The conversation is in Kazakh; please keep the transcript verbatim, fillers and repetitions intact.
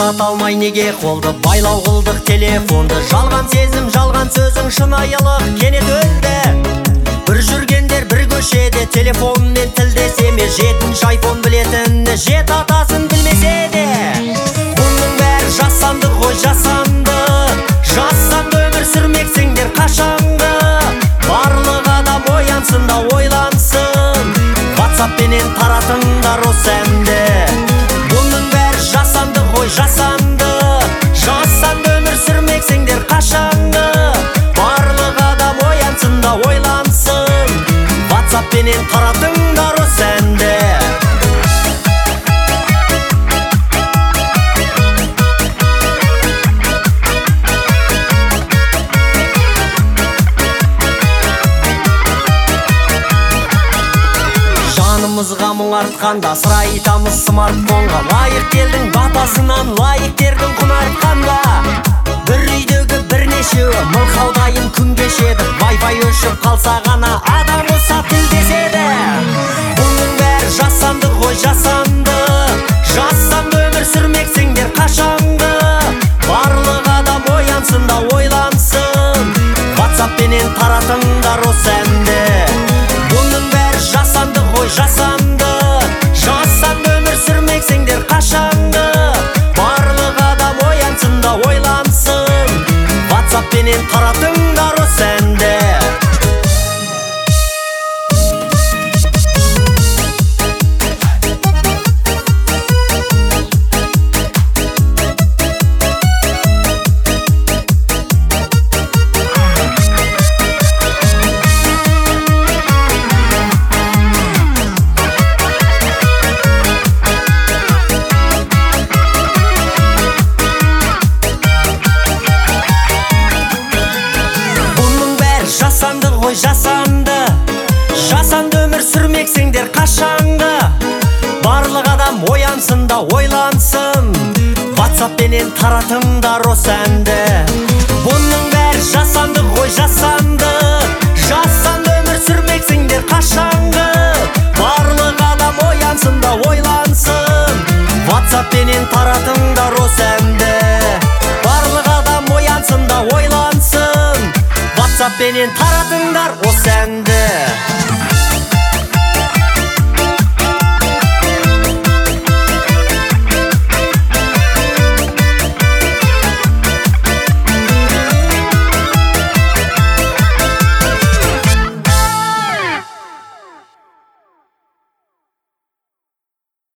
тоқтата алмай неге қолды байлау қылдық телефонды. Жалған сезім, жалған сөзің, шынайылық кенет өлді. Бір жүргендер бір көшеде телефонмен тілдесе ме, жетінші айфон білетінні жет атасын білмесе де. Бұның бәрі жасанды ғой, жасанды. Жасанды өмір сүрмексіңдер қашанғы. Барлық адам оянсын да ойлансын, ватсаппенен таратыңдар осы әнді. Бұның бәрі жасанды ғой, жасанды. Жасанды өмір сүрмексіңдер қашанғы. Барлық адам оянсын да ойлансын, ватсаппенен таратыңдар осы әнді. Жанымызға мұң артқанда сыр айтамыз смартфонға. Лайық келдің батасынан, лайық тердің құн артқанда. Бір үйдегі бірнешеуі мылқаудайын күн кешеді. Вай-фай өшіп қалса ғана адам болса тілдеседі. Бұның бәрі жасанды ғой, жасанды. Жасанды өмір сүрмексіңдер қашанғы. Барлық адам оянсын да ойлансын, ватсаппенен таратыңдар осы әнді. Бұның бәрі жасанды ғой, жасанды. Жасанды өмір сүрмексіңдер қашанғы. Барлық адам оянсын да ойлансын, ватсаппенен таратыңдар осы әнді. Жасанды ғой, жасанды. Жасанды өмір сүрмексіңдер қашанғы. Барлық адам оянсын да ойлансын, ватсаппенен таратыңдар осы әнді. Бұның бәрі жасанды ғой, жасанды. Жасанды өмір сүрмексіңдер қашанғы. Барлық адам оянсын да ойлансын, ватсаппенен таратыңдар осы әнді. Барлық адам оянсын да ойлансын, ватсаппенен таратыңдар.